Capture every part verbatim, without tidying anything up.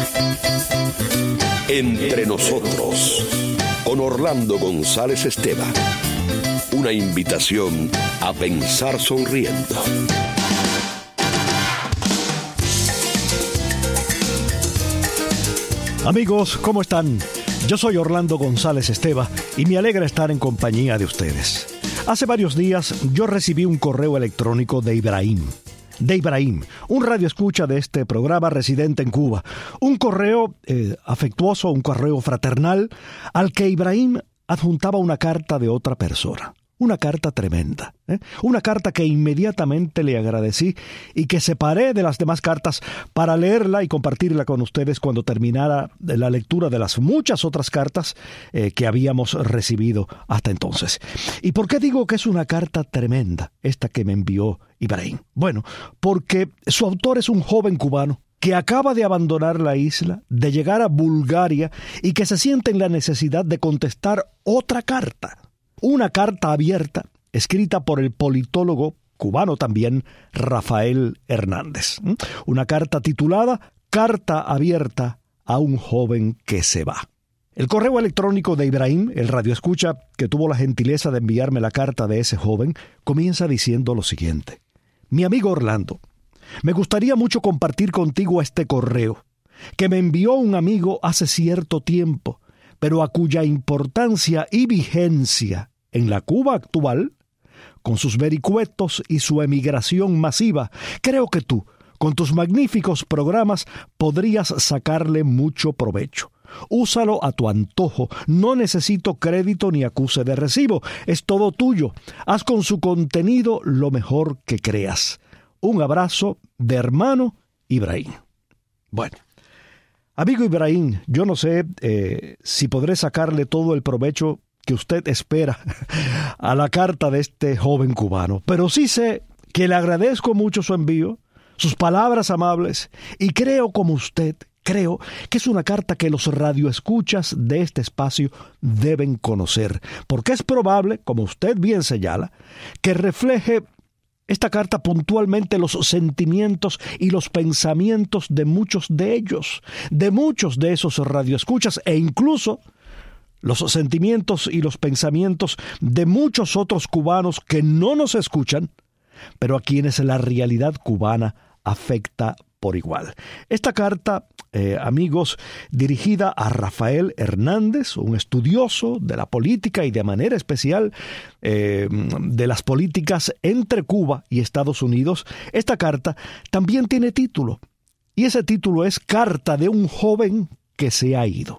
Entre nosotros, con Orlando González Esteban. Una invitación a pensar sonriendo. Amigos, ¿cómo están? Yo soy Orlando González Esteban y me alegra estar en compañía de ustedes. Hace varios días yo recibí un correo electrónico de Ibrahim. De Ibrahim, un radioescucha de este programa residente en Cuba. Un correo eh, afectuoso, un correo fraternal, al que Ibrahim adjuntaba una carta de otra persona. Una carta tremenda, ¿eh? Una carta que inmediatamente le agradecí y que separé de las demás cartas para leerla y compartirla con ustedes cuando terminara la lectura de las muchas otras cartas eh, que habíamos recibido hasta entonces. ¿Y por qué digo que es una carta tremenda esta que me envió Ibrahim? Bueno, porque su autor es un joven cubano que acaba de abandonar la isla, de llegar a Bulgaria y que se siente en la necesidad de contestar otra carta. Una carta abierta, escrita por el politólogo cubano también, Rafael Hernández. Una carta titulada Carta abierta a un joven que se va. El correo electrónico de Ibrahim, el radioescucha que tuvo la gentileza de enviarme la carta de ese joven, comienza diciendo lo siguiente. Mi amigo Orlando, me gustaría mucho compartir contigo este correo, que me envió un amigo hace cierto tiempo, pero a cuya importancia y vigencia en la Cuba actual, con sus vericuetos y su emigración masiva, creo que tú, con tus magníficos programas, podrías sacarle mucho provecho. Úsalo a tu antojo. No necesito crédito ni acuse de recibo. Es todo tuyo. Haz con su contenido lo mejor que creas. Un abrazo de hermano Ibrahim. Bueno, amigo Ibrahim, yo no sé eh, si podré sacarle todo el provecho que usted espera a la carta de este joven cubano, pero sí sé que le agradezco mucho su envío, sus palabras amables, y creo como usted, creo que es una carta que los radioescuchas de este espacio deben conocer, porque es probable, como usted bien señala, que refleje esta carta puntualmente los sentimientos y los pensamientos de muchos de ellos, de muchos de esos radioescuchas, e incluso los sentimientos y los pensamientos de muchos otros cubanos que no nos escuchan, pero a quienes la realidad cubana afecta por igual. Esta carta, eh, amigos, dirigida a Rafael Hernández, un estudioso de la política y de manera especial eh, de las políticas entre Cuba y Estados Unidos, esta carta también tiene título, y ese título es Carta de un joven que se ha ido.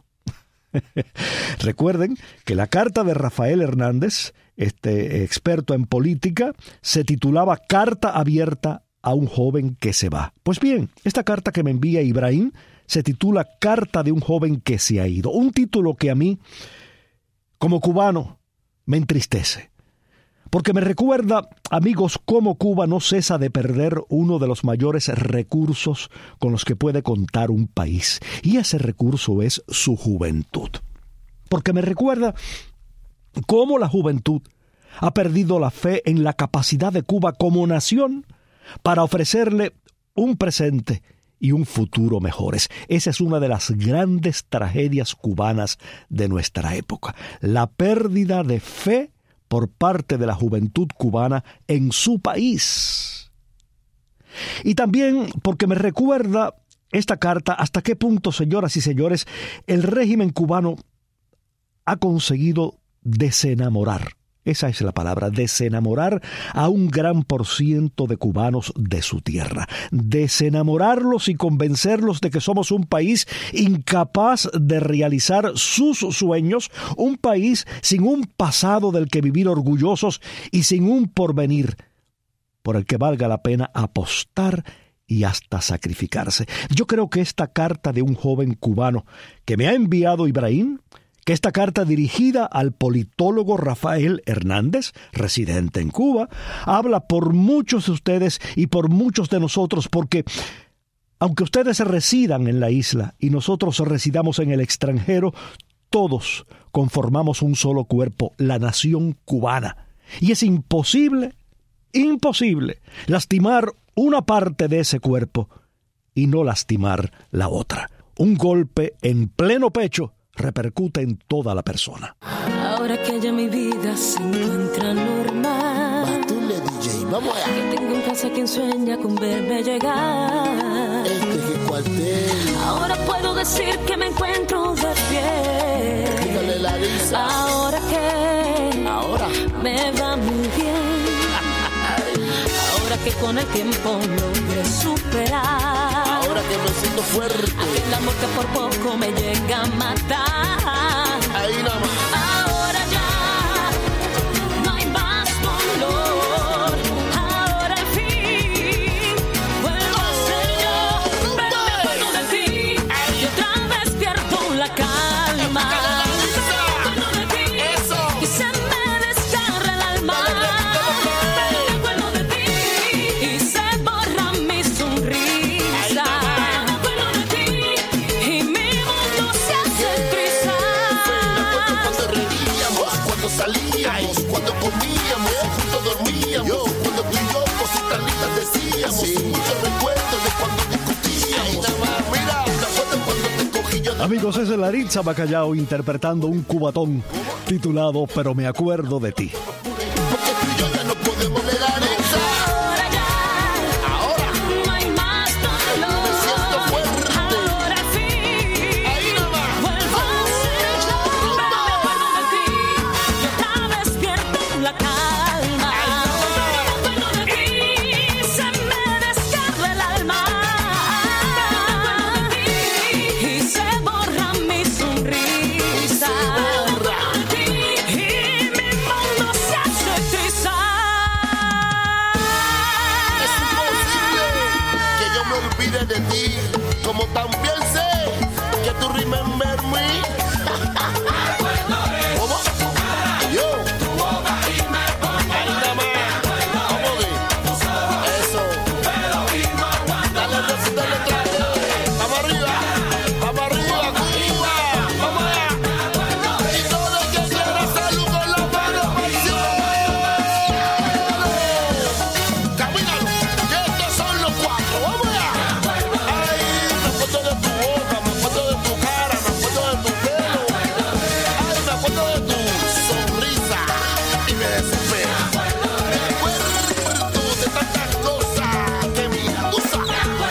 Recuerden que la carta de Rafael Hernández, este experto en política, se titulaba Carta abierta a un joven que se va. Pues bien, esta carta que me envía Ibrahim se titula Carta de un joven que se ha ido. Un título que a mí, como cubano, me entristece. Porque me recuerda, amigos, cómo Cuba no cesa de perder uno de los mayores recursos con los que puede contar un país. Y ese recurso es su juventud. Porque me recuerda cómo la juventud ha perdido la fe en la capacidad de Cuba como nación para ofrecerle un presente y un futuro mejores. Esa es una de las grandes tragedias cubanas de nuestra época. La pérdida de fe por parte de la juventud cubana en su país. Y también porque me recuerda esta carta hasta qué punto, señoras y señores, el régimen cubano ha conseguido desenamorar, esa es la palabra, desenamorar a un gran por ciento de cubanos de su tierra. Desenamorarlos y convencerlos de que somos un país incapaz de realizar sus sueños, un país sin un pasado del que vivir orgullosos y sin un porvenir por el que valga la pena apostar y hasta sacrificarse. Yo creo que esta carta de un joven cubano que me ha enviado Ibrahim, que esta carta dirigida al politólogo Rafael Hernández, residente en Cuba, habla por muchos de ustedes y por muchos de nosotros, porque aunque ustedes residan en la isla y nosotros residamos en el extranjero, todos conformamos un solo cuerpo, la nación cubana. Y es imposible, imposible lastimar una parte de ese cuerpo y no lastimar la otra. Un golpe en pleno pecho repercute en toda la persona. Ahora que ya mi vida se encuentra normal, Batule D J, vamos allá. que tengo en casa quien sueña con verme llegar. Este es el cuartel. Ahora puedo decir que me encuentro de pie. Dígale la risa. Ahora que Ahora. me va muy bien. Ahora que con el tiempo logré superar. Ahora que me siento fuerte. El amor que por poco me llega a matar. Ahí nada más. Ahora ya no hay más dolor. Ahora al fin vuelvo a ser yo. Pero me acuerdo de ti y otra vez pierdo la calma. Me acuerdo de ti y se me desgarra el alma. Pero me acuerdo de ti y se borra mi sonrisa. Me acuerdo de ti y mi mundo se hace Cuando reíamos, cuando salíamos, cuando comíamos, juntos dormíamos, cuando tú y yo cositas lindas decíamos, muchos recuerdos de cuando discutíamos. Mira, ¿te acuerdas cuando te cogí yo? Amigos, es Laritza Bacallao interpretando un cubatón titulado Pero me acuerdo de ti. Porque tú y yo ya no podemos negar esa. Ahora ya Ahora no hay más dolor. me siento fuerte. Ahora al fin Ahí nada más. vuelvo a ser yo. Pero me acuerdo de ti y otra vez pierdo la calma. Pero me acuerdo de ti y se me desgarra el alma. Pero me acuerdo de ti y se borra mi sonrisa. Me acuerdo de ti y mi mundo se hace trizar. Es imposible que yo me olvide de ti, como también sé que tú remember me. ¿Cómo? Yo. Ahí nada más. ¿Cómo que? Eso. Dale, dale, dale, dale. Vamos arriba. Vamos arriba, Cuba. Vamos allá. Y todo el que quiera salud con la mano para el cielo. Camínalo, que estos son los cuatro, vamos allá. Ay, me acuerdo de tu boca, me acuerdo de tu cara, me acuerdo de tu pelo. Ay, me acuerdo de tu sonrisa y me desespera. Me acuerdo de tantas cosas que me acusan.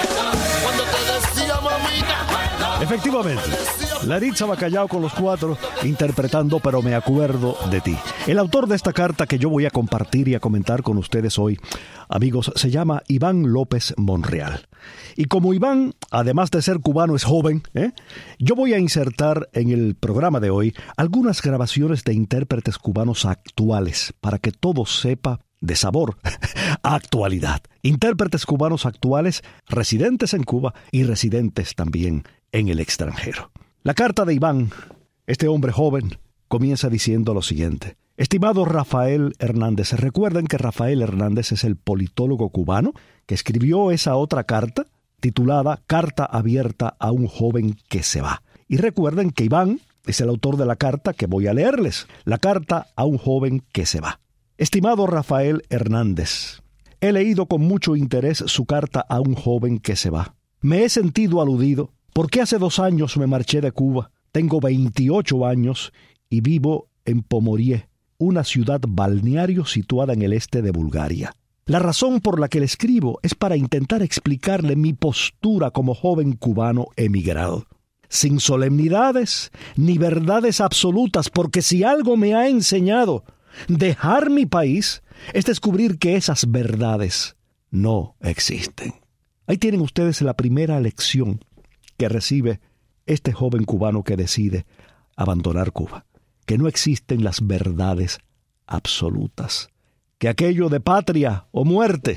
Cuando te decía, mamita, Efectivamente, Laritza Bacallao con los cuatro interpretando Pero me acuerdo de ti. El autor de esta carta que yo voy a compartir y a comentar con ustedes hoy, amigos, se llama Iván López Monreal. Y como Iván, además de ser cubano, es joven, ¿eh? yo voy a insertar en el programa de hoy algunas grabaciones de intérpretes cubanos actuales para que todo sepa de sabor a actualidad. Intérpretes cubanos actuales residentes en Cuba y residentes también en el extranjero. La carta de Iván, este hombre joven, comienza diciendo lo siguiente. Estimado Rafael Hernández, recuerden que Rafael Hernández es el politólogo cubano que escribió esa otra carta titulada Carta abierta a un joven que se va. Y recuerden que Iván es el autor de la carta que voy a leerles, la carta a un joven que se va. Estimado Rafael Hernández, he leído con mucho interés su carta a un joven que se va. Me he sentido aludido porque hace dos años me marché de Cuba. Tengo veintiocho años y vivo en Pomorie, una ciudad balneario situada en el este de Bulgaria. La razón por la que le escribo es para intentar explicarle mi postura como joven cubano emigrado. Sin solemnidades ni verdades absolutas, porque si algo me ha enseñado dejar mi país es descubrir que esas verdades no existen. Ahí tienen ustedes la primera lección que recibe este joven cubano que decide abandonar Cuba. Que no existen las verdades absolutas. Que aquello de patria o muerte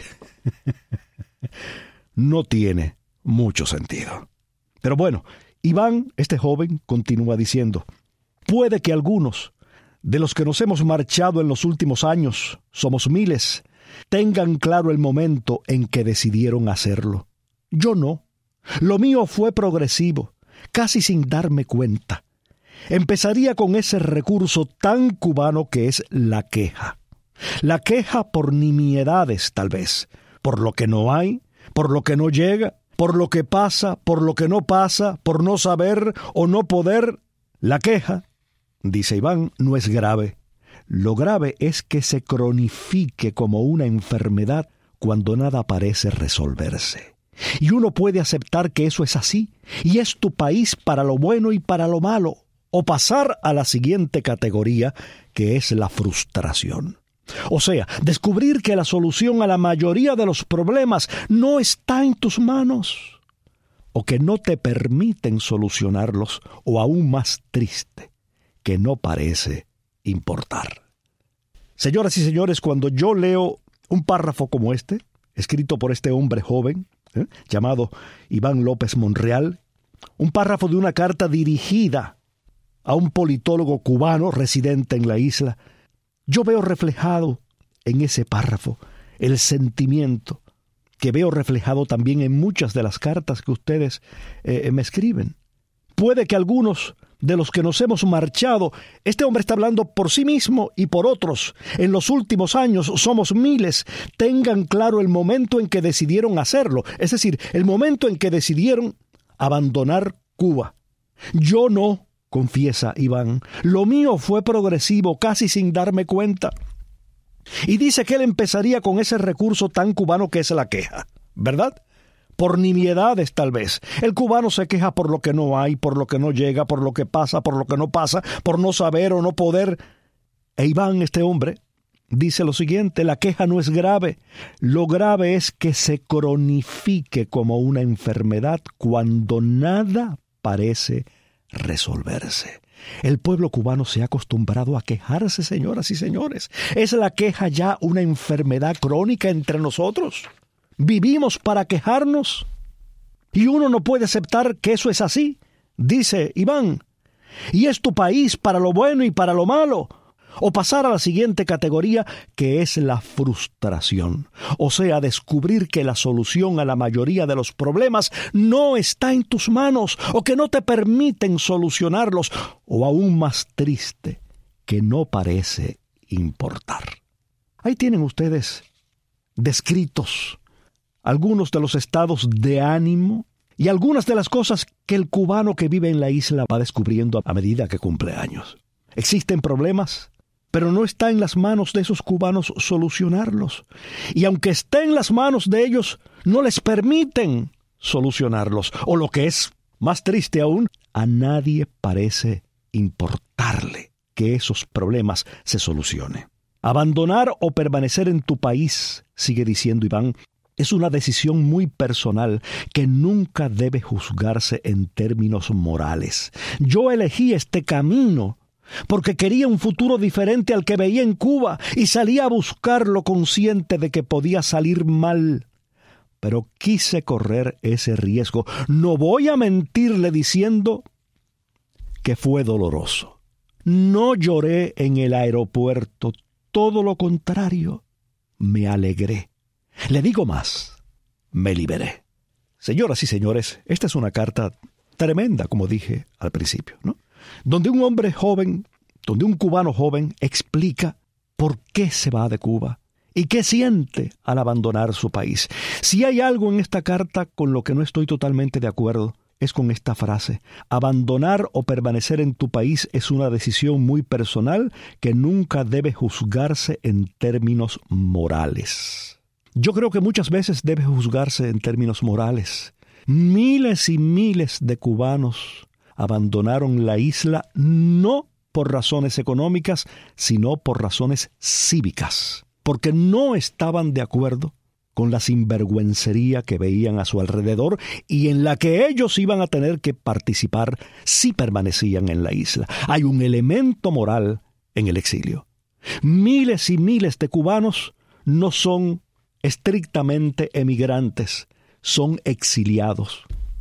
no tiene mucho sentido. Pero bueno, Iván, este joven, continúa diciendo, puede que algunos de los que nos hemos marchado en los últimos años, somos miles, tengan claro el momento en que decidieron hacerlo. Yo no. Lo mío fue progresivo, casi sin darme cuenta. Empezaría con ese recurso tan cubano que es la queja. La queja por nimiedades, tal vez, por lo que no hay, por lo que no llega, por lo que pasa, por lo que no pasa, por no saber o no poder. La queja, dice Iván, no es grave. Lo grave es que se cronifique como una enfermedad cuando nada parece resolverse. Y uno puede aceptar que eso es así, y es tu país para lo bueno y para lo malo, o pasar a la siguiente categoría, que es la frustración. O sea, descubrir que la solución a la mayoría de los problemas no está en tus manos, o que no te permiten solucionarlos, o aún más triste, que no parece importar. Señoras y señores, cuando yo leo un párrafo como este, escrito por este hombre joven, ¿eh? llamado Iván López Monreal, un párrafo de una carta dirigida a un politólogo cubano residente en la isla, yo veo reflejado en ese párrafo el sentimiento que veo reflejado también en muchas de las cartas que ustedes eh, me escriben. Puede que algunos de los que nos hemos marchado, este hombre está hablando por sí mismo y por otros, en los últimos años somos miles, tengan claro el momento en que decidieron hacerlo, es decir, el momento en que decidieron abandonar Cuba. Yo no, confiesa Iván, lo mío fue progresivo, casi sin darme cuenta. Y dice que él empezaría con ese recurso tan cubano que es la queja, ¿verdad? Por nimiedades tal vez. El cubano se queja por lo que no hay, por lo que no llega, por lo que pasa, por lo que no pasa, por no saber o no poder. E Iván, este hombre, dice lo siguiente: la queja no es grave. Lo grave es que se cronifique como una enfermedad cuando nada parece resolverse. El pueblo cubano se ha acostumbrado a quejarse, señoras y señores. ¿Es la queja ya una enfermedad crónica entre nosotros? ¿Vivimos para quejarnos? Y uno no puede aceptar que eso es así, dice Iván. Y es tu país para lo bueno y para lo malo. O pasar a la siguiente categoría, que es la frustración. O sea, descubrir que la solución a la mayoría de los problemas no está en tus manos, o que no te permiten solucionarlos, o aún más triste, que no parece importar. Ahí tienen ustedes descritos algunos de los estados de ánimo y algunas de las cosas que el cubano que vive en la isla va descubriendo a medida que cumple años. Existen problemas, pero no está en las manos de esos cubanos solucionarlos. Y aunque esté en las manos de ellos, no les permiten solucionarlos. O lo que es más triste aún, a nadie parece importarle que esos problemas se solucionen. Abandonar o permanecer en tu país, sigue diciendo Iván, es una decisión muy personal que nunca debe juzgarse en términos morales. Yo elegí este camino porque quería un futuro diferente al que veía en Cuba y salí a buscarlo consciente de que podía salir mal. Pero quise correr ese riesgo. No voy a mentirle diciendo que fue doloroso. No lloré en el aeropuerto, todo lo contrario, me alegré. Le digo más, me liberé. Señoras y señores, esta es una carta tremenda, como dije al principio, ¿no? Donde un hombre joven, donde un cubano joven explica por qué se va de Cuba y qué siente al abandonar su país. Si hay algo en esta carta con lo que no estoy totalmente de acuerdo, es con esta frase: abandonar o permanecer en tu país es una decisión muy personal que nunca debe juzgarse en términos morales. Yo creo que muchas veces debe juzgarse en términos morales. Miles y miles de cubanos abandonaron la isla no por razones económicas, sino por razones cívicas, porque no estaban de acuerdo con la sinvergüencería que veían a su alrededor y en la que ellos iban a tener que participar si permanecían en la isla. Hay un elemento moral en el exilio. Miles y miles de cubanos no son estrictamente emigrantes, son exiliados.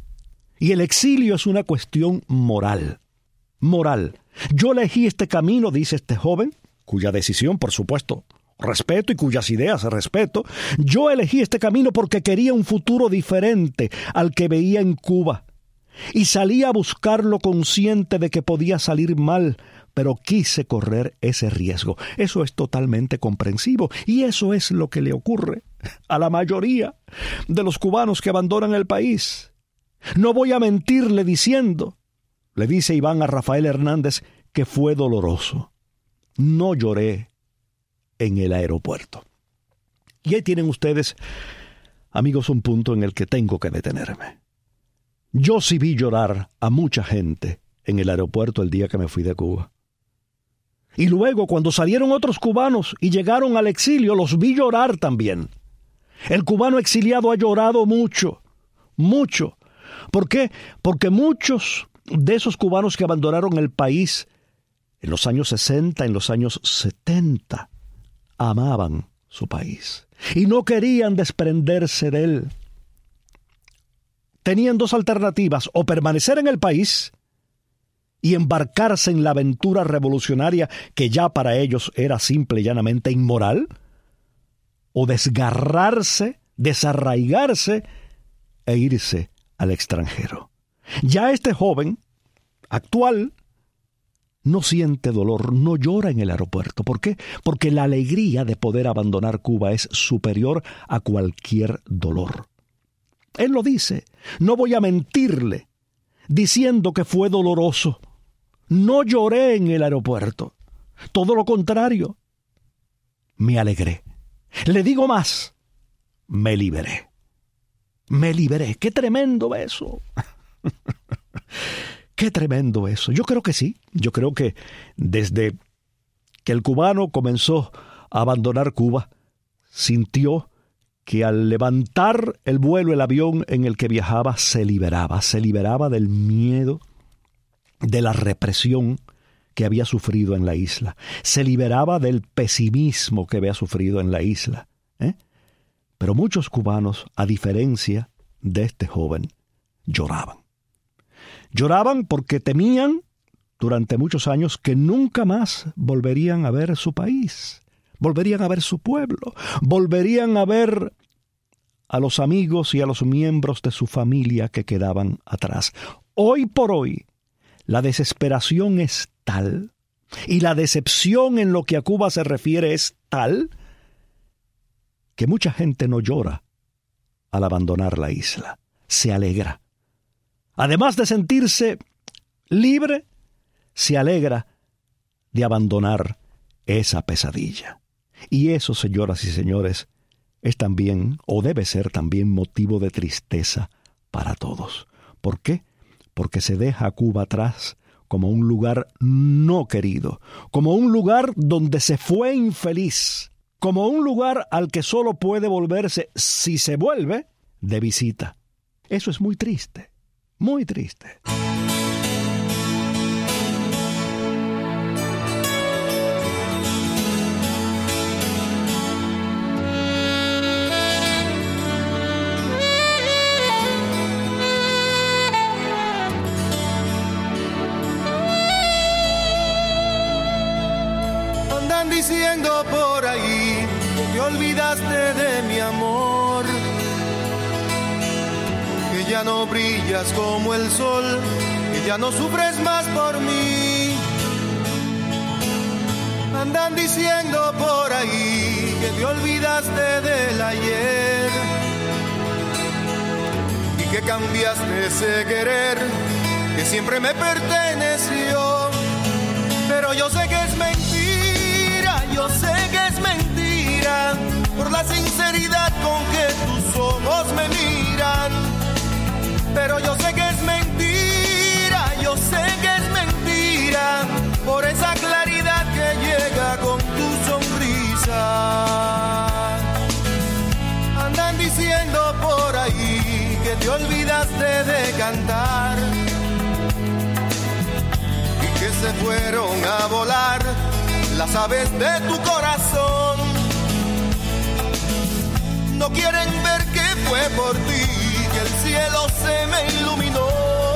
Y el exilio es una cuestión moral. Moral. Yo elegí este camino, dice este joven, cuya decisión, por supuesto, respeto y cuyas ideas respeto. Yo elegí este camino porque quería un futuro diferente al que veía en Cuba. Y salí a buscarlo consciente de que podía salir mal, pero quise correr ese riesgo. Eso es totalmente comprensivo y eso es lo que le ocurre a la mayoría de los cubanos que abandonan el país. No voy a mentirle diciendo, le dice Iván a Rafael Hernández, que fue doloroso. No lloré en el aeropuerto. Y ahí tienen ustedes, amigos, un punto en el que tengo que detenerme. Yo sí vi llorar a mucha gente en el aeropuerto el día que me fui de Cuba. Y luego, cuando salieron otros cubanos y llegaron al exilio, los vi llorar también. El cubano exiliado ha llorado mucho, mucho. ¿Por qué? Porque muchos de esos cubanos que abandonaron el país en los años sesenta, en los años setenta, amaban su país y no querían desprenderse de él. Tenían dos alternativas: o permanecer en el país y embarcarse en la aventura revolucionaria que ya para ellos era simple y llanamente inmoral, o desgarrarse, desarraigarse e irse al extranjero. Ya este joven actual no siente dolor, no llora en el aeropuerto. ¿Por qué? Porque la alegría de poder abandonar Cuba es superior a cualquier dolor. Él lo dice, no voy a mentirle, diciendo que fue doloroso. No lloré en el aeropuerto. Todo lo contrario, me alegré. Le digo más, me liberé. Me liberé. ¡Qué tremendo eso! ¡Qué tremendo eso! Yo creo que sí. Yo creo que desde que el cubano comenzó a abandonar Cuba, sintió que al levantar el vuelo, el avión en el que viajaba, se liberaba. Se liberaba del miedo, de la represión que había sufrido en la isla. Se liberaba del pesimismo que había sufrido en la isla. ¿eh? Pero muchos cubanos, a diferencia de este joven, lloraban. Lloraban porque temían durante muchos años que nunca más volverían a ver su país, volverían a ver su pueblo, volverían a ver a los amigos y a los miembros de su familia que quedaban atrás. Hoy por hoy, la desesperación es tal, y la decepción en lo que a Cuba se refiere es tal, que mucha gente no llora al abandonar la isla, se alegra. Además de sentirse libre, se alegra de abandonar esa pesadilla. Y eso, señoras y señores, es también, o debe ser también, motivo de tristeza para todos. ¿Por qué? Porque se deja a Cuba atrás como un lugar no querido, como un lugar donde se fue infeliz, como un lugar al que solo puede volverse, si se vuelve, de visita. Eso es muy triste, muy triste. Andan diciendo por ahí que te olvidaste de mi amor, que ya no brillas como el sol, que ya no sufres más por mí. Andan diciendo por ahí que te olvidaste del ayer y que cambiaste ese querer que siempre me perteneció. Pero yo sé que es mentira, yo sé que es mentira, por la sinceridad con que tus ojos me miran. Pero yo sé que es mentira, yo sé que es mentira, por esa claridad que llega con tu sonrisa. Andan diciendo por ahí que te olvidaste de cantar y que se fueron a volar las aves de tu corazón. No quieren ver que fue por ti que el cielo se me iluminó.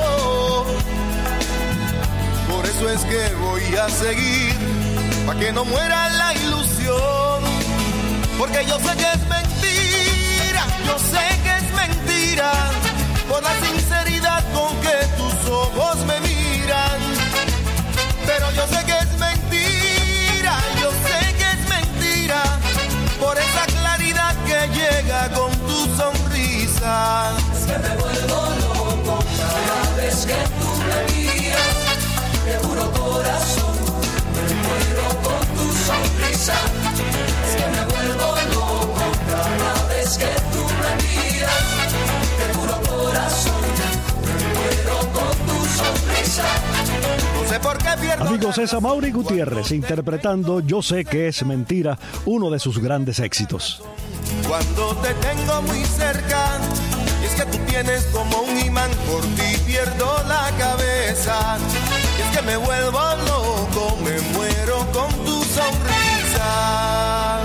Por eso es que voy a seguir, pa' que no muera la ilusión. Porque yo sé que es mentira, yo sé que es mentira, por la sinceridad con que tus ojos me miran. Pero yo sé que es mentira, yo sé que es mentira, por esa claridad que llega sonrisa. Es que me vuelvo loco cada vez que tú me miras. Te juro corazón, me muero con tu sonrisa. No sé por qué pierdo. Amigos, es Amaury Gutiérrez interpretando Yo sé que es mentira, uno de sus grandes éxitos. Cuando te tengo muy cerca, y es que tú tienes como un imán, por ti pierdo la cabeza. Y es que me vuelvo loco, me muero con tu sonrisa.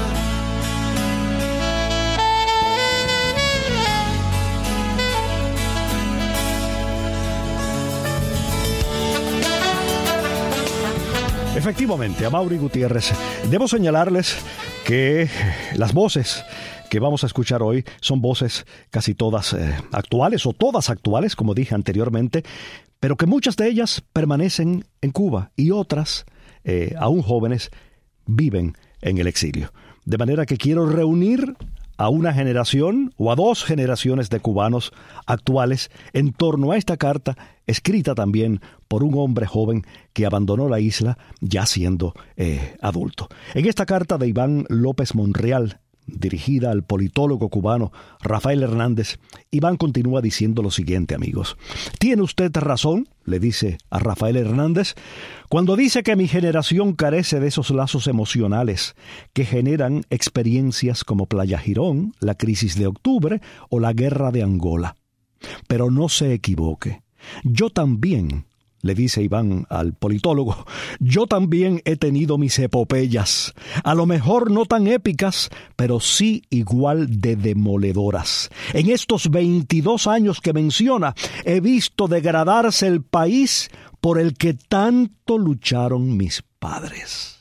Efectivamente, Amaury Gutiérrez. Debo señalarles que las voces que vamos a escuchar hoy son voces casi todas eh, actuales o todas actuales, como dije anteriormente, pero que muchas de ellas permanecen en Cuba y otras, eh, aún jóvenes, viven en el exilio. De manera que quiero reunir a una generación o a dos generaciones de cubanos actuales en torno a esta carta, escrita también por un hombre joven que abandonó la isla ya siendo eh, adulto. En esta carta de Iván López Monreal, dirigida al politólogo cubano Rafael Hernández, Iván continúa diciendo lo siguiente, amigos. Tiene usted razón, le dice a Rafael Hernández, cuando dice que mi generación carece de esos lazos emocionales que generan experiencias como Playa Girón, la crisis de octubre o la guerra de Angola. Pero no se equivoque. Yo también, le dice Iván al politólogo, yo también he tenido mis epopeyas, a lo mejor no tan épicas, pero sí igual de demoledoras. En estos veintidós años que menciona, he visto degradarse el país por el que tanto lucharon mis padres.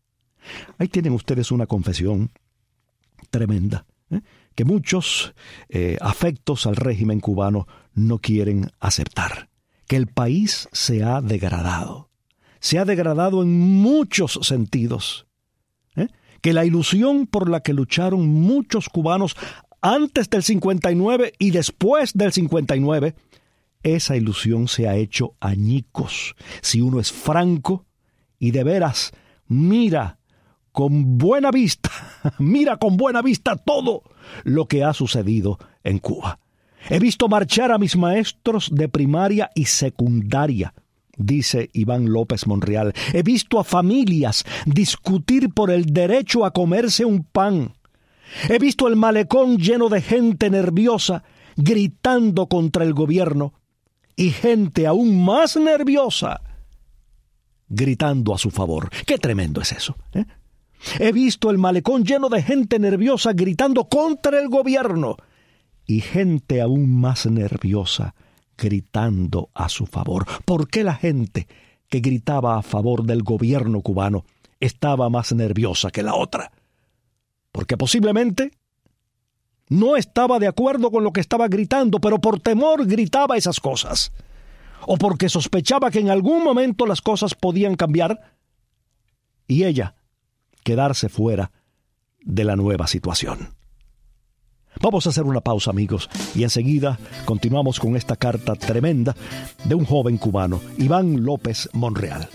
Ahí tienen ustedes una confesión tremenda, ¿eh? que muchos eh, afectos al régimen cubano no quieren aceptar. Que el país se ha degradado. Se ha degradado en muchos sentidos. ¿Eh? Que la ilusión por la que lucharon muchos cubanos antes del cincuenta y nueve y después del cincuenta y nueve, esa ilusión se ha hecho añicos. Si uno es franco y de veras mira con buena vista, mira con buena vista todo lo que ha sucedido en Cuba. He visto marchar a mis maestros de primaria y secundaria, dice Iván López Monreal. He visto a familias discutir por el derecho a comerse un pan. He visto el malecón lleno de gente nerviosa gritando contra el gobierno y gente aún más nerviosa gritando a su favor. ¡Qué tremendo es eso! ¿eh? He visto el malecón lleno de gente nerviosa gritando contra el gobierno y gente aún más nerviosa gritando a su favor. ¿Por qué la gente que gritaba a favor del gobierno cubano estaba más nerviosa que la otra? Porque posiblemente no estaba de acuerdo con lo que estaba gritando, pero por temor gritaba esas cosas. O porque sospechaba que en algún momento las cosas podían cambiar y ella quedarse fuera de la nueva situación. Vamos a hacer una pausa, amigos, y enseguida continuamos con esta carta tremenda de un joven cubano, Iván López Monreal.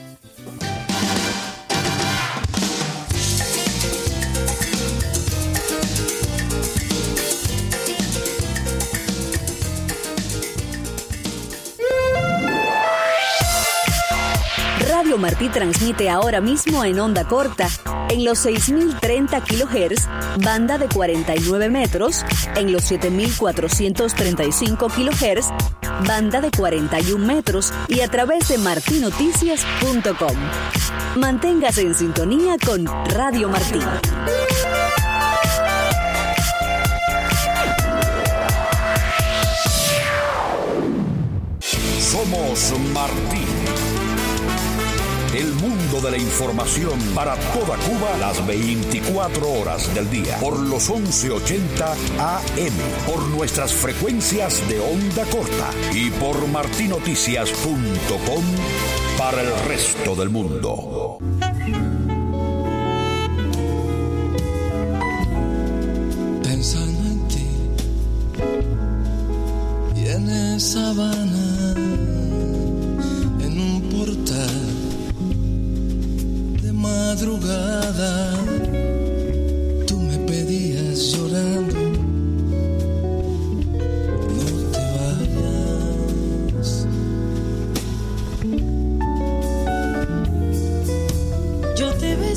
Radio Martí transmite ahora mismo en onda corta, en los seis mil treinta kilohertz, banda de cuarenta y nueve metros, en los siete mil cuatrocientos treinta y cinco kilohertz, banda de cuarenta y un metros y a través de marti noticias punto com. Manténgase en sintonía con Radio Martí. Somos Martí. El mundo de la información para toda Cuba las veinticuatro horas del día. Por los once ochenta A M, por nuestras frecuencias de onda corta y por marti noticias punto com para el resto del mundo. Pensando en ti y en esa Habana, en un portal madrugada,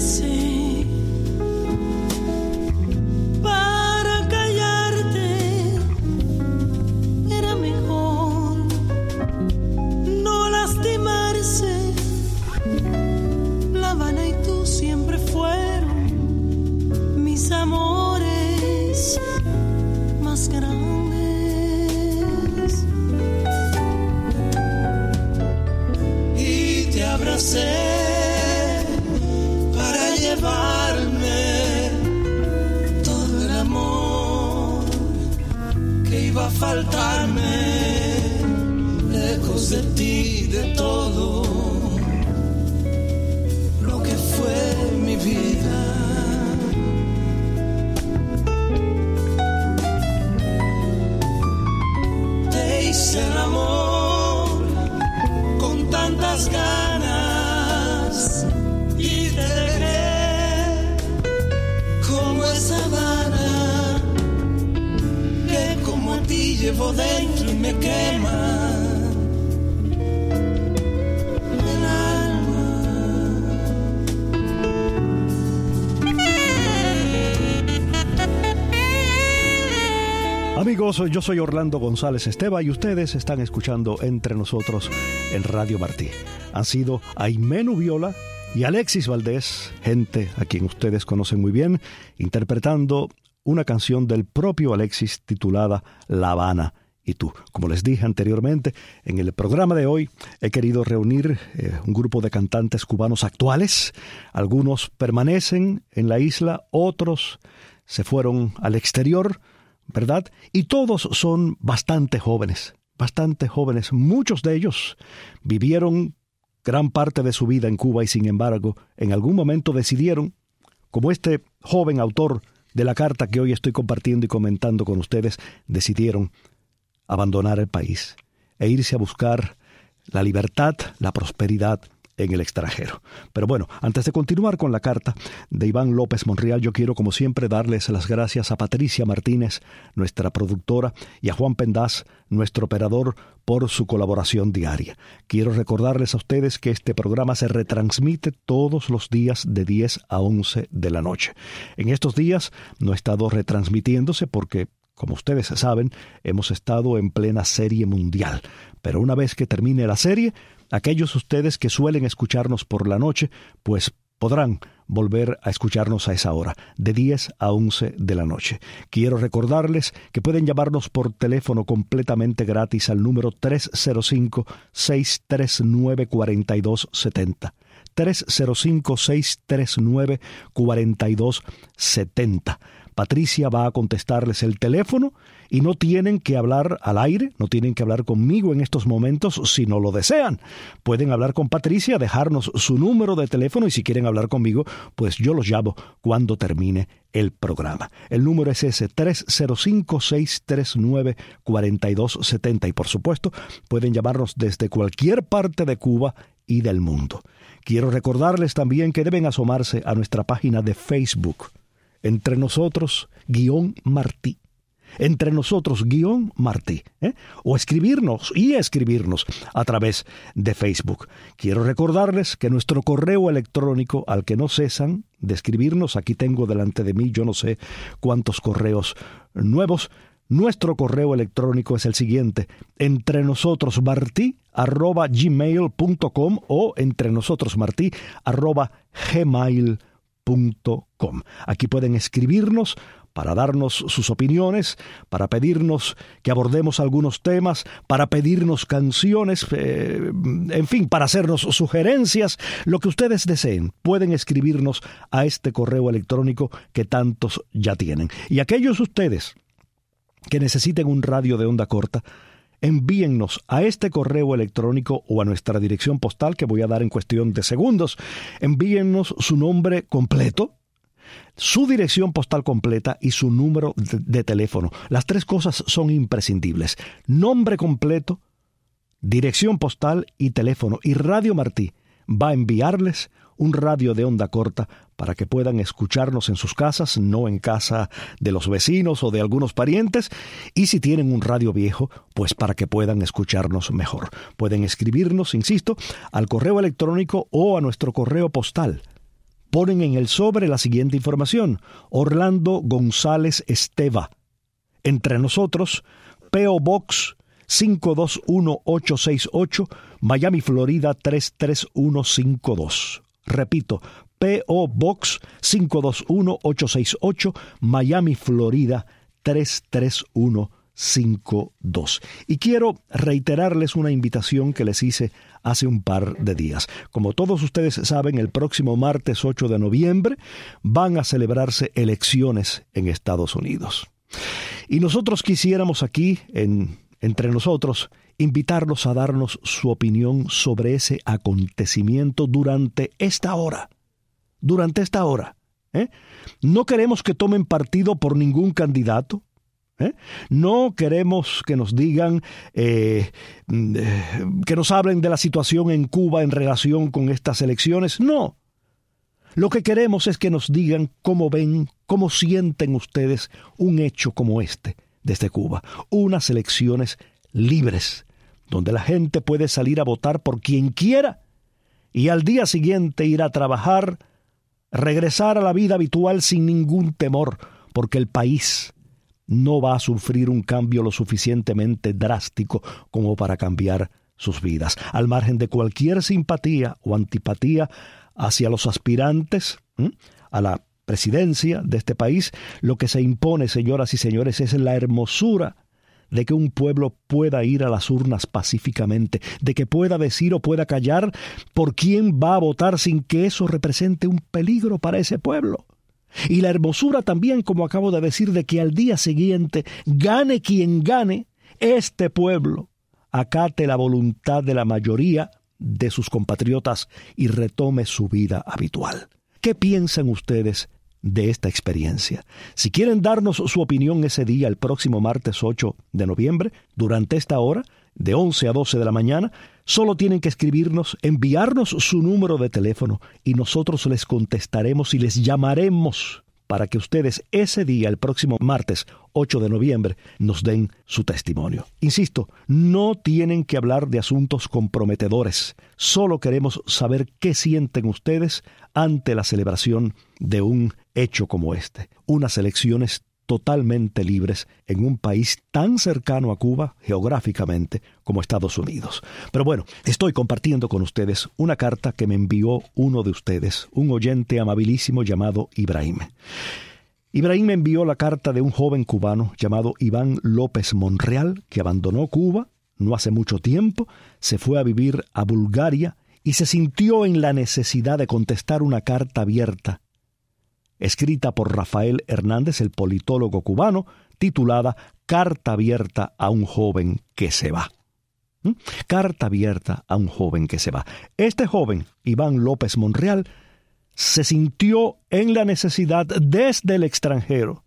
así. Para callarte era mejor no lastimarse. La Habana y tú siempre fueron mis amores más grandes. Y te abracé para llevarme todo el amor que iba a faltarme, lejos de ti, de todo lo que fue mi vida. Te hice el amor con tantas ganas y te dejé como esa Habana que como a ti llevo dentro y me quema el alma. Amigos, yo soy Orlando González Esteva y ustedes están escuchando Entre Nosotros en Radio Martí. Han sido Aimenu Viola y Alexis Valdés, gente a quien ustedes conocen muy bien, interpretando una canción del propio Alexis titulada La Habana y tú. Como les dije anteriormente, en el programa de hoy he querido reunir eh, un grupo de cantantes cubanos actuales. Algunos permanecen en la isla, otros se fueron al exterior, ¿verdad? Y todos son bastante jóvenes, bastante jóvenes. Muchos de ellos vivieron gran parte de su vida en Cuba y sin embargo, en algún momento decidieron, como este joven autor de la carta que hoy estoy compartiendo y comentando con ustedes, decidieron abandonar el país e irse a buscar la libertad, la prosperidad en el extranjero. Pero bueno, antes de continuar con la carta de Iván López Monreal, yo quiero como siempre darles las gracias a Patricia Martínez, nuestra productora, y a Juan Pendaz, nuestro operador, por su colaboración diaria. Quiero recordarles a ustedes que este programa se retransmite todos los días de diez a once de la noche. En estos días no ha estado retransmitiéndose porque, como ustedes saben, hemos estado en plena serie mundial. Pero una vez que termine la serie, aquellos ustedes que suelen escucharnos por la noche, pues podrán volver a escucharnos a esa hora, de diez a once de la noche. Quiero recordarles que pueden llamarnos por teléfono completamente gratis al número tres cero cinco, seis tres nueve, cuatro dos siete cero. tres cero cinco, seis tres nueve, cuatro dos siete cero. Patricia va a contestarles el teléfono y no tienen que hablar al aire, no tienen que hablar conmigo en estos momentos si no lo desean. Pueden hablar con Patricia, dejarnos su número de teléfono y si quieren hablar conmigo, pues yo los llamo cuando termine el programa. El número es ese, tres cero cinco, seis tres nueve, cuatro dos siete cero y por supuesto pueden llamarnos desde cualquier parte de Cuba y del mundo. Quiero recordarles también que deben asomarse a nuestra página de Facebook, Entre Nosotros, guión Martí. Entre Nosotros, guión Martí. ¿eh? O escribirnos y escribirnos a través de Facebook. Quiero recordarles que nuestro correo electrónico, al que no cesan de escribirnos, aquí tengo delante de mí, yo no sé cuántos correos nuevos. Nuestro correo electrónico es el siguiente: entrenosotrosmartí arroba gmail punto com o entrenosotrosmartí arroba gmail punto com. Aquí pueden escribirnos para darnos sus opiniones, para pedirnos que abordemos algunos temas, para pedirnos canciones, eh, en fin, para hacernos sugerencias, lo que ustedes deseen. Pueden escribirnos a este correo electrónico que tantos ya tienen. Y aquellos ustedes que necesiten un radio de onda corta, envíennos a este correo electrónico o a nuestra dirección postal que voy a dar en cuestión de segundos. Envíennos su nombre completo, su dirección postal completa y su número de, de teléfono. Las tres cosas son imprescindibles: nombre completo, dirección postal y teléfono. Y Radio Martí va a enviarles un radio de onda corta para que puedan escucharnos en sus casas, no en casa de los vecinos o de algunos parientes, y si tienen un radio viejo, pues para que puedan escucharnos mejor. Pueden escribirnos, insisto, al correo electrónico o a nuestro correo postal, ponen en el sobre la siguiente información: Orlando González Esteva. Entre nosotros, P O Box cinco dos uno ocho seis ocho, Miami, Florida tres tres uno cinco dos. Repito, P O Box cinco dos uno ocho seis ocho, Miami, Florida tres tres uno cinco dos. Y quiero reiterarles una invitación que les hice hace un par de días. Como todos ustedes saben, el próximo martes ocho de noviembre van a celebrarse elecciones en Estados Unidos. Y nosotros quisiéramos aquí, en, entre nosotros, invitarlos a darnos su opinión sobre ese acontecimiento durante esta hora. Durante esta hora. ¿eh? No queremos que tomen partido por ningún candidato. ¿Eh? No queremos que nos digan, eh, eh, que nos hablen de la situación en Cuba en relación con estas elecciones. No. Lo que queremos es que nos digan cómo ven, cómo sienten ustedes un hecho como este desde Cuba. Unas elecciones libres, donde la gente puede salir a votar por quien quiera y al día siguiente ir a trabajar, regresar a la vida habitual sin ningún temor, porque el país no va a sufrir un cambio lo suficientemente drástico como para cambiar sus vidas, al margen de cualquier simpatía o antipatía hacia los aspirantes ¿eh? a la presidencia de este país. Lo que se impone, señoras y señores, es la hermosura de que un pueblo pueda ir a las urnas pacíficamente, de que pueda decir o pueda callar por quién va a votar sin que eso represente un peligro para ese pueblo. Y la hermosura también, como acabo de decir, de que al día siguiente, gane quien gane, este pueblo acate la voluntad de la mayoría de sus compatriotas y retome su vida habitual. ¿Qué piensan ustedes de esta experiencia? Si quieren darnos su opinión ese día, el próximo martes ocho de noviembre, durante esta hora, de once a doce de la mañana, solo tienen que escribirnos, enviarnos su número de teléfono y nosotros les contestaremos y les llamaremos para que ustedes ese día, el próximo martes ocho de noviembre, nos den su testimonio. Insisto, no tienen que hablar de asuntos comprometedores. Solo queremos saber qué sienten ustedes ante la celebración de un hecho como este. Unas elecciones totalmente libres en un país tan cercano a Cuba geográficamente como Estados Unidos. Pero bueno, estoy compartiendo con ustedes una carta que me envió uno de ustedes, un oyente amabilísimo llamado Ibrahim. Ibrahim me envió la carta de un joven cubano llamado Iván López Monreal, que abandonó Cuba no hace mucho tiempo, se fue a vivir a Bulgaria y se sintió en la necesidad de contestar una carta abierta escrita por Rafael Hernández, el politólogo cubano, titulada Carta abierta a un joven que se va. ¿Mm? Carta abierta a un joven que se va. Este joven, Iván López Monreal, se sintió en la necesidad desde el extranjero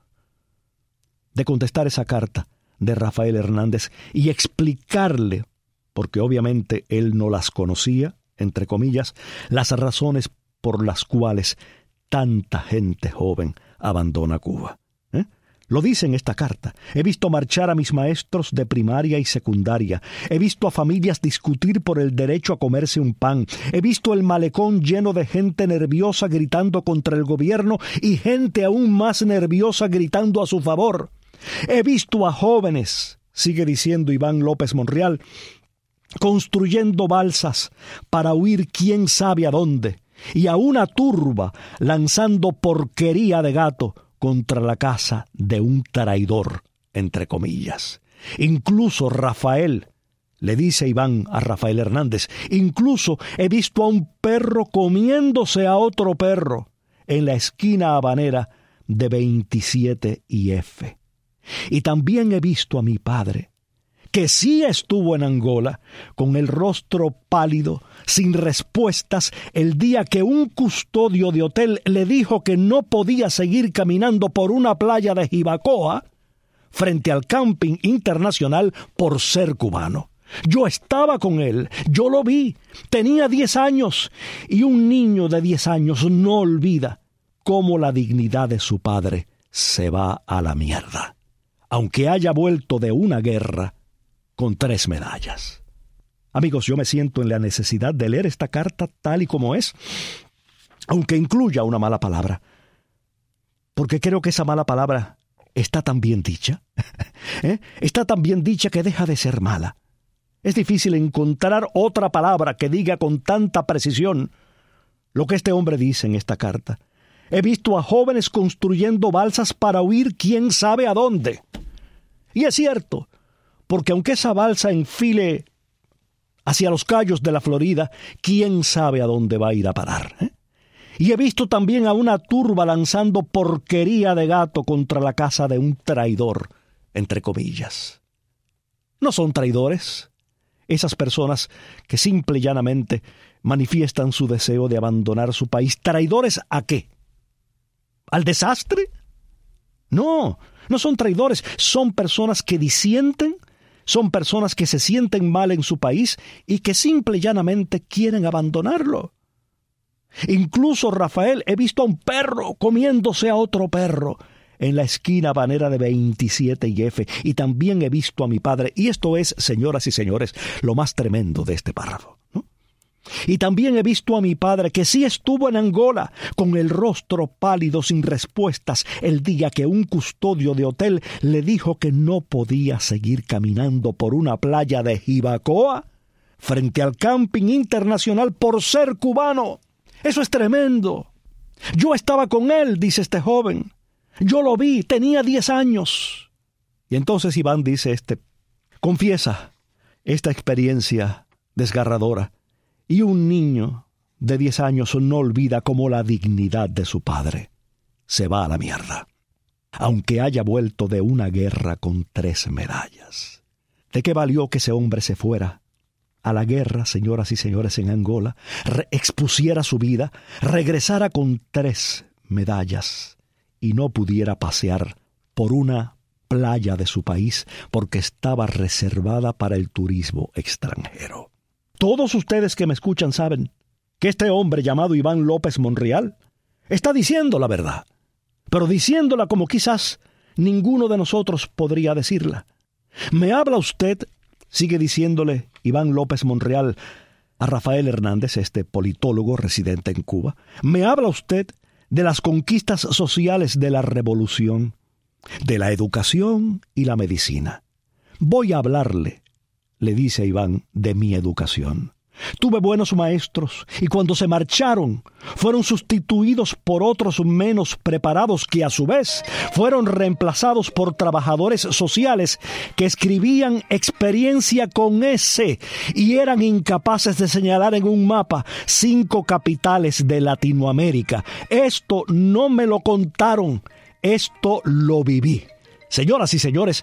de contestar esa carta de Rafael Hernández y explicarle, porque obviamente él no las conocía, entre comillas, las razones por las cuales tanta gente joven abandona Cuba. ¿Eh? Lo dice en esta carta. He visto marchar a mis maestros de primaria y secundaria. He visto a familias discutir por el derecho a comerse un pan. He visto el malecón lleno de gente nerviosa gritando contra el gobierno y gente aún más nerviosa gritando a su favor. He visto a jóvenes, sigue diciendo Iván López Monreal, construyendo balsas para huir quién sabe a dónde, y a una turba lanzando porquería de gato contra la casa de un traidor, entre comillas. Incluso Rafael, le dice Iván a Rafael Hernández, incluso he visto a un perro comiéndose a otro perro en la esquina habanera de veintisiete y F. Y también he visto a mi padre, que sí estuvo en Angola, con el rostro pálido, sin respuestas, el día que un custodio de hotel le dijo que no podía seguir caminando por una playa de Jibacoa frente al camping internacional por ser cubano. Yo estaba con él, yo lo vi, tenía diez años, y un niño de diez años no olvida cómo la dignidad de su padre se va a la mierda, aunque haya vuelto de una guerra con tres medallas. Amigos, yo me siento en la necesidad de leer esta carta tal y como es, aunque incluya una mala palabra, porque creo que esa mala palabra está tan bien dicha, ¿eh? Está tan bien dicha que deja de ser mala. Es difícil encontrar otra palabra que diga con tanta precisión lo que este hombre dice en esta carta. He visto a jóvenes construyendo balsas para huir quién sabe a dónde. Y es cierto, porque aunque esa balsa enfile hacia los cayos de la Florida, quién sabe a dónde va a ir a parar, ¿eh? Y he visto también a una turba lanzando porquería de gato contra la casa de un traidor, entre comillas. No son traidores esas personas que simple y llanamente manifiestan su deseo de abandonar su país. ¿Traidores a qué? ¿Al desastre? No, no son traidores, son personas que disienten, son personas que se sienten mal en su país y que simple y llanamente quieren abandonarlo. Incluso, Rafael, he visto a un perro comiéndose a otro perro en la esquina habanera de veintisiete y F, y también he visto a mi padre, y esto es, señoras y señores, lo más tremendo de este párrafo, ¿no? Y también he visto a mi padre, que sí estuvo en Angola, con el rostro pálido sin respuestas, el día que un custodio de hotel le dijo que no podía seguir caminando por una playa de Jibacoa frente al camping internacional por ser cubano. Eso es tremendo. Yo estaba con él, dice este joven. Yo lo vi, tenía diez años. Y entonces Iván dice este, confiesa esta experiencia desgarradora. Y un niño de diez años no olvida cómo la dignidad de su padre se va a la mierda, aunque haya vuelto de una guerra con tres medallas. ¿De qué valió que ese hombre se fuera a la guerra, señoras y señores, en Angola, re- expusiera su vida, regresara con tres medallas y no pudiera pasear por una playa de su país porque estaba reservada para el turismo extranjero? Todos ustedes que me escuchan saben que este hombre llamado Iván López Monreal está diciendo la verdad, pero diciéndola como quizás ninguno de nosotros podría decirla. Me habla usted, sigue diciéndole Iván López Monreal a Rafael Hernández, este politólogo residente en Cuba, me habla usted de las conquistas sociales de la revolución, de la educación y la medicina. Voy a hablarle, le dice Iván, de mi educación. Tuve buenos maestros y cuando se marcharon fueron sustituidos por otros menos preparados que a su vez fueron reemplazados por trabajadores sociales que escribían experiencia con S y eran incapaces de señalar en un mapa cinco capitales de Latinoamérica. Esto no me lo contaron, esto lo viví. Señoras y señores,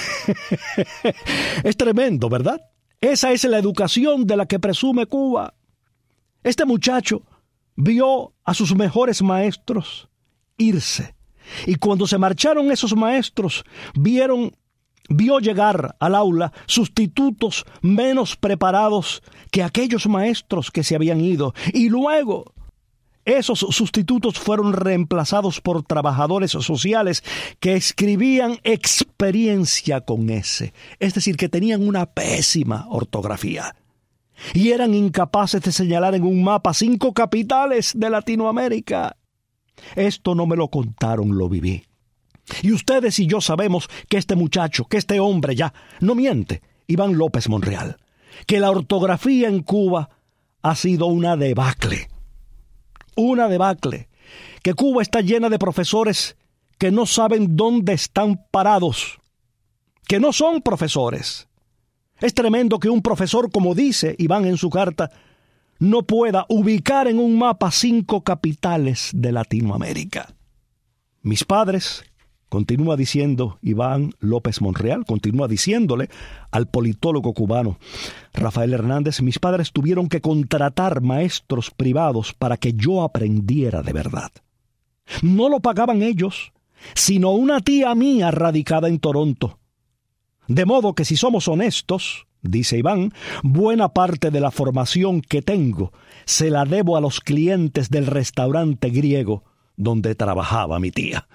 es tremendo, ¿verdad? Esa es la educación de la que presume Cuba. Este muchacho vio a sus mejores maestros irse. Y cuando se marcharon esos maestros, vieron, vio llegar al aula sustitutos menos preparados que aquellos maestros que se habían ido. Y luego esos sustitutos fueron reemplazados por trabajadores sociales que escribían experiencia con S, es decir, que tenían una pésima ortografía y eran incapaces de señalar en un mapa cinco capitales de Latinoamérica. Esto no me lo contaron, lo viví. Y ustedes y yo sabemos que este muchacho, que este hombre ya no miente, Iván López Monreal, que la ortografía en Cuba ha sido una debacle. Una debacle, que Cuba está llena de profesores que no saben dónde están parados, que no son profesores. Es tremendo que un profesor, como dice Iván en su carta, no pueda ubicar en un mapa cinco capitales de Latinoamérica. Mis padres, continúa diciendo Iván López Monreal, continúa diciéndole al politólogo cubano Rafael Hernández, mis padres tuvieron que contratar maestros privados para que yo aprendiera de verdad. No lo pagaban ellos, sino una tía mía radicada en Toronto. De modo que si somos honestos, dice Iván, buena parte de la formación que tengo se la debo a los clientes del restaurante griego donde trabajaba mi tía.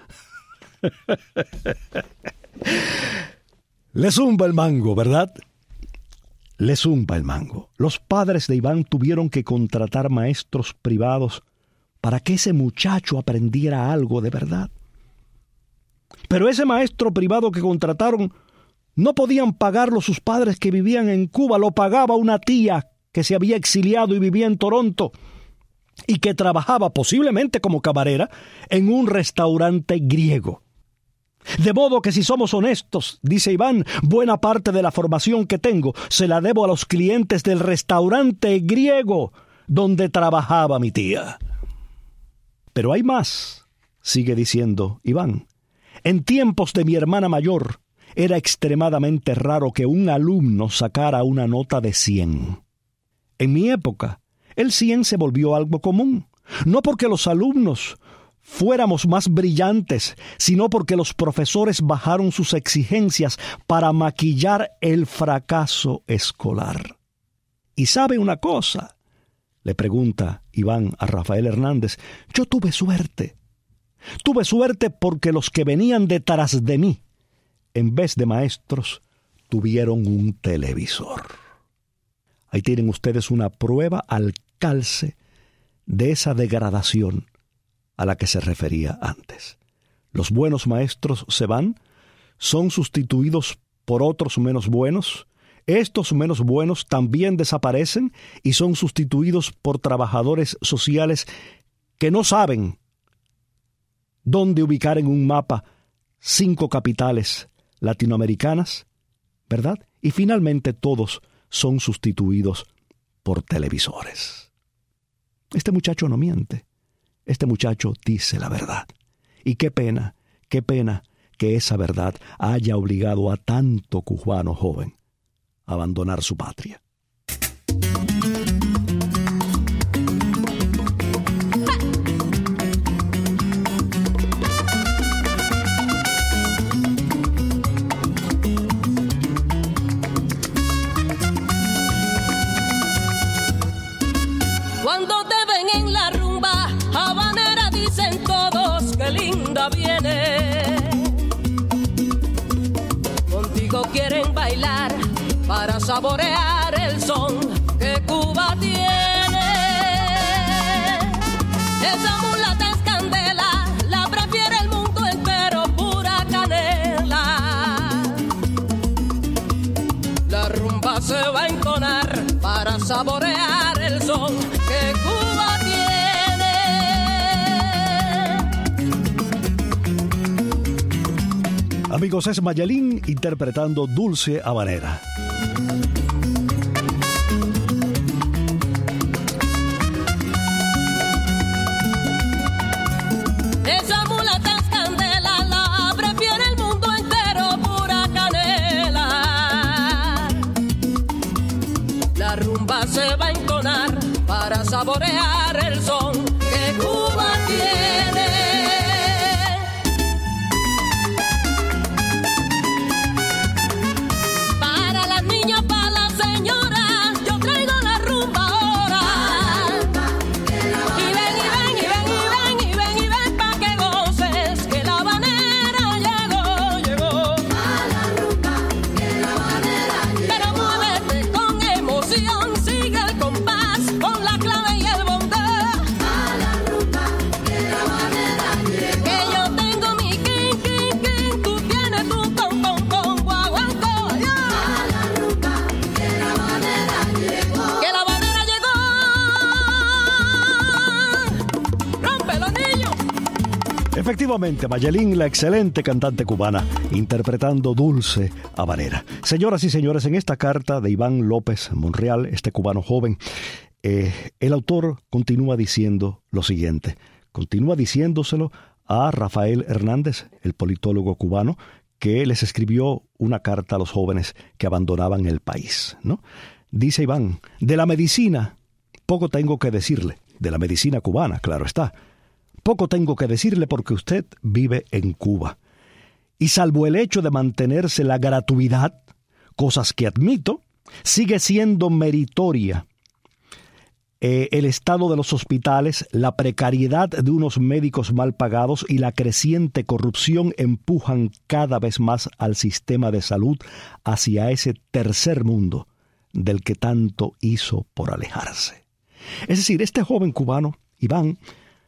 Le zumba el mango, ¿verdad? Le zumba el mango. Los padres de Iván tuvieron que contratar maestros privados para que ese muchacho aprendiera algo de verdad. Pero ese maestro privado que contrataron no podían pagarlo sus padres que vivían en Cuba, lo pagaba una tía que se había exiliado y vivía en Toronto y que trabajaba posiblemente como camarera en un restaurante griego. De modo que si somos honestos, dice Iván, buena parte de la formación que tengo se la debo a los clientes del restaurante griego donde trabajaba mi tía. Pero hay más, sigue diciendo Iván. En tiempos de mi hermana mayor, era extremadamente raro que un alumno sacara una nota de cien. En mi época, el cien se volvió algo común, no porque los alumnos fuéramos más brillantes, sino porque los profesores bajaron sus exigencias para maquillar el fracaso escolar. ¿Y sabe una cosa?, le pregunta Iván a Rafael Hernández. Yo tuve suerte. Tuve suerte porque los que venían detrás de mí, en vez de maestros, tuvieron un televisor. Ahí tienen ustedes una prueba al calce de esa degradación a la que se refería antes. Los buenos maestros se van, son sustituidos por otros menos buenos. Estos menos buenos también desaparecen y son sustituidos por trabajadores sociales que no saben dónde ubicar en un mapa cinco capitales latinoamericanas, ¿verdad? Y finalmente todos son sustituidos por televisores. Este muchacho no miente. Este muchacho dice la verdad. Y qué pena, qué pena que esa verdad haya obligado a tanto cubano joven a abandonar su patria. Cuando te ven en la rumba habanera dicen todos que linda viene. Contigo quieren bailar para saborear el son que Cuba tiene. Esa mulata es candela, la prefiere el mundo entero, pura canela. La rumba se va a entonar para saborear el son que Cuba tiene. Amigos, es Mayelín interpretando Dulce Habanera. Esa mulata es candela, la prefiere el mundo entero, pura canela. La rumba se va a entonar para saborear el son que Cuba tiene. Para las niñas, para las señoras, yo traigo la rumba ahora. Y ven, y ven, y ven, y ven, y ven, y ven pa' que goces, que la habanera llegó, llegó. Pero muévete con emoción, sigue el compás, con la clave y el bondé. Que yo tengo mi king, king, king, tú tienes tu con, con, con, guaguancó, ya. Que la habanera llegó. Rompe los niños. Efectivamente, Mayelín, la excelente cantante cubana, interpretando Dulce Habanera. Señoras y señores, en esta carta de Iván López Monreal, este cubano joven, eh, el autor continúa diciendo lo siguiente. Continúa diciéndoselo a Rafael Hernández, el politólogo cubano, que les escribió una carta a los jóvenes que abandonaban el país, ¿no? Dice Iván, de la medicina, poco tengo que decirle. De la medicina cubana, claro está. Poco tengo que decirle porque usted vive en Cuba. Y salvo el hecho de mantenerse la gratuidad, cosas que admito, sigue siendo meritoria eh, el estado de los hospitales, la precariedad de unos médicos mal pagados y la creciente corrupción empujan cada vez más al sistema de salud hacia ese tercer mundo del que tanto hizo por alejarse. Es decir, este joven cubano, Iván,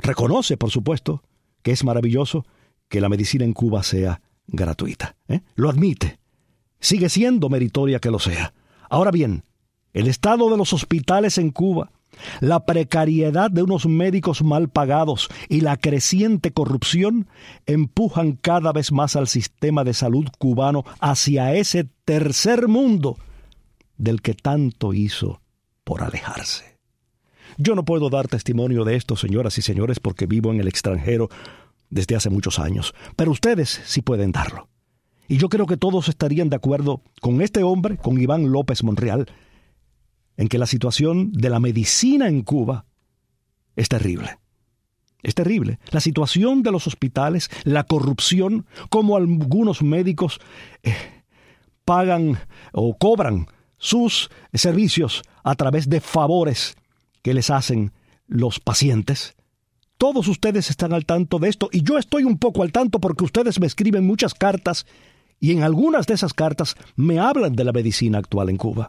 reconoce, por supuesto, que es maravilloso que la medicina en Cuba sea gratuita. ¿eh? Lo admite. Sigue siendo meritoria que lo sea. Ahora bien, el estado de los hospitales en Cuba, la precariedad de unos médicos mal pagados y la creciente corrupción empujan cada vez más al sistema de salud cubano hacia ese tercer mundo del que tanto hizo por alejarse. Yo no puedo dar testimonio de esto, señoras y señores, porque vivo en el extranjero desde hace muchos años, pero ustedes sí pueden darlo. Y yo creo que todos estarían de acuerdo con este hombre, con Iván López Monreal, en que la situación de la medicina en Cuba es terrible. Es terrible. La situación de los hospitales, la corrupción, cómo algunos médicos eh, pagan o cobran sus servicios a través de favores que les hacen los pacientes. Todos ustedes están al tanto de esto y yo estoy un poco al tanto porque ustedes me escriben muchas cartas y en algunas de esas cartas me hablan de la medicina actual en Cuba.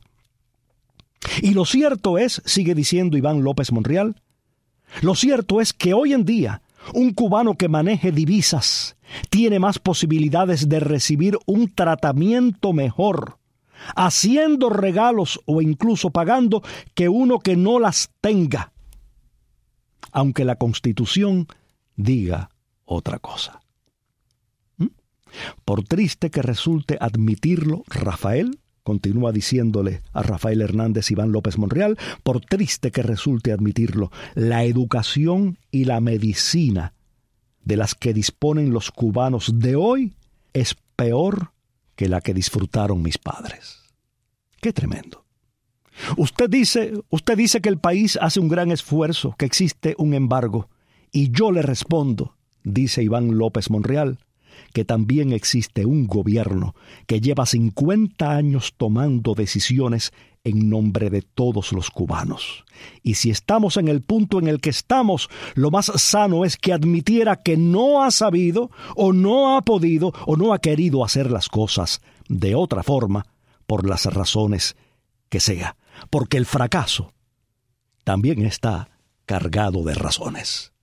Y lo cierto es, sigue diciendo Iván López Monreal, lo cierto es que hoy en día un cubano que maneje divisas tiene más posibilidades de recibir un tratamiento mejor, haciendo regalos o incluso pagando, que uno que no las tenga, aunque la Constitución diga otra cosa. ¿Mm? Por triste que resulte admitirlo, Rafael, continúa diciéndole a Rafael Hernández Iván López Monreal, por triste que resulte admitirlo, la educación y la medicina de las que disponen los cubanos de hoy es peor que la que disfrutaron mis padres. ¡Qué tremendo! Usted dice, usted dice que el país hace un gran esfuerzo, que existe un embargo, y yo le respondo, dice Iván López Monreal, que también existe un gobierno que lleva cincuenta años tomando decisiones en nombre de todos los cubanos. Y si estamos en el punto en el que estamos, lo más sano es que admitiera que no ha sabido, o no ha podido, o no ha querido hacer las cosas de otra forma, por las razones que sea. Porque el fracaso también está cargado de razones.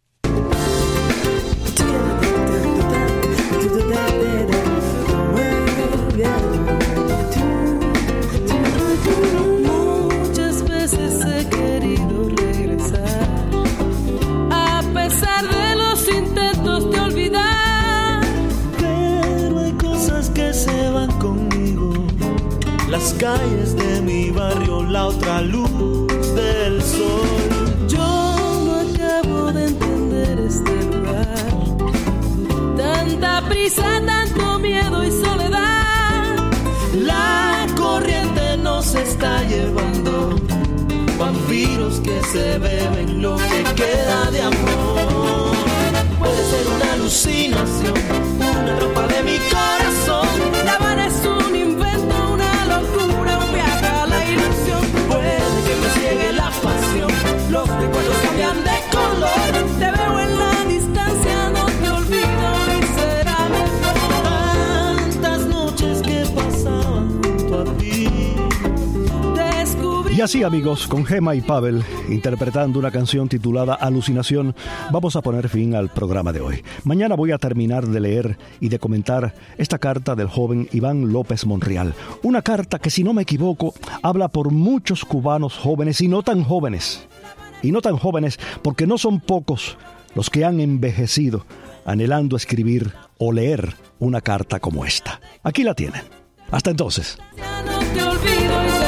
Muchas veces he querido regresar, a pesar de los intentos de olvidar, pero hay cosas que se van conmigo. Las calles de mi barrio, la otra luz del sol. Yo no acabo de entender este lugar. Tanta prisa, tanto miedo y soledad. La corriente nos está llevando. Vampiros que se beben lo que queda de amor. Puede ser una alucinación, una trampa de mi corazón. La Habana es un invento, una locura, un viaje a la ilusión. Puede que me ciegue la pasión, los recuerdos cambian de color. Te veo en la distancia, no te olvido y será mejor. Tantas noches que pasaban junto a ti. Descubrí. Y así, amigos, con Gema y Pavel interpretando una canción titulada Alucinación, vamos a poner fin al programa de hoy. Mañana voy a terminar de leer y de comentar esta carta del joven Iván López Monreal. Una carta que, si no me equivoco, habla por muchos cubanos jóvenes y no tan jóvenes. Y no tan jóvenes porque no son pocos los que han envejecido anhelando escribir o leer una carta como esta. Aquí la tienen. Hasta entonces. Ya no te olvido y